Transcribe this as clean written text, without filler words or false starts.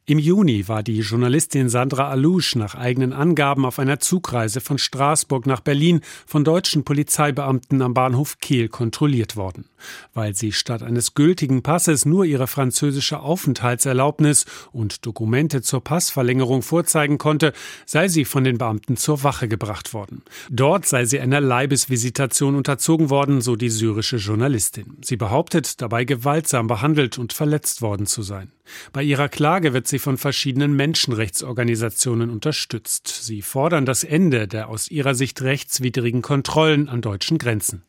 Im Juni war die Journalistin Sandra Allouche nach eigenen Angaben auf einer Zugreise von Straßburg nach Berlin von deutschen Polizeibeamten am Bahnhof Kehl kontrolliert worden. Weil sie statt eines gültigen Passes nur ihre französische Aufenthaltserlaubnis und Dokumente zur Passverlängerung vorzeigen konnte, sei sie von den Beamten zur Wache gebracht worden. Dort sei sie einer Leibesvisitation unterzogen worden, so die syrische Journalistin. Sie behauptet, dabei gewaltsam behandelt und verletzt worden zu sein. Bei ihrer Klage wird sie von verschiedenen Menschenrechtsorganisationen unterstützt. Sie fordern das Ende der aus ihrer Sicht rechtswidrigen Kontrollen an deutschen Grenzen.